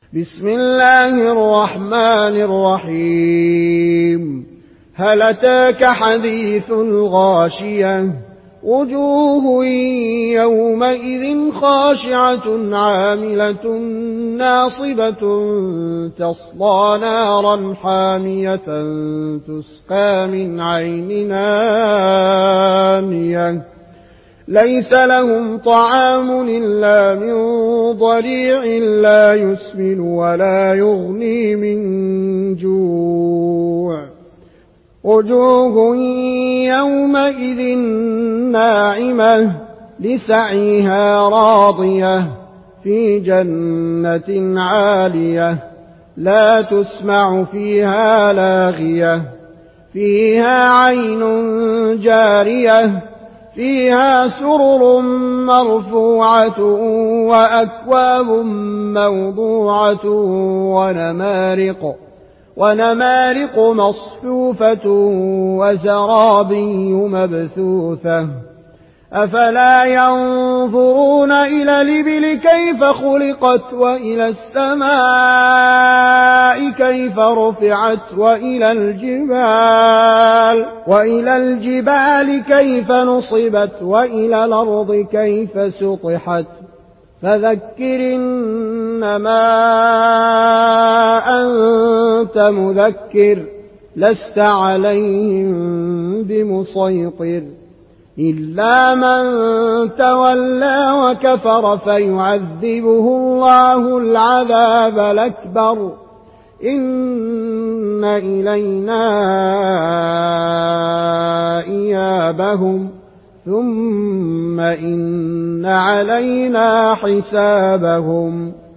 بسم الله الرحمن الرحيم. هل أتاك حديث الغاشية؟ وجوه يومئذ خاشعة عاملة ناصبة تصلى نارا حامية تسقى من عين آنية ليس لهم طعام إلا من ضريع لا يسمن ولا يغني من جوع. وجوه يومئذ ناعمة لسعيها راضية في جنة عالية لا تسمع فيها لاغية فيها عين جارية فيها سرر مرفوعة وأكواب موضوعة ونمارق مصفوفة وزرابي مبثوثة. أفلا ينظرون إلى الإبل كيف خلقت وإلى السماء كيف رفعت وإلى الجبال كيف نصبت وإلى الأرض كيف سطحت. فذكر إنما أنت مذكر لست عليهم بمسيطر إلا من تولى وكفر فيعذبه الله العذاب الأكبر. إن إلينا إيابهم ثم إن علينا حسابهم.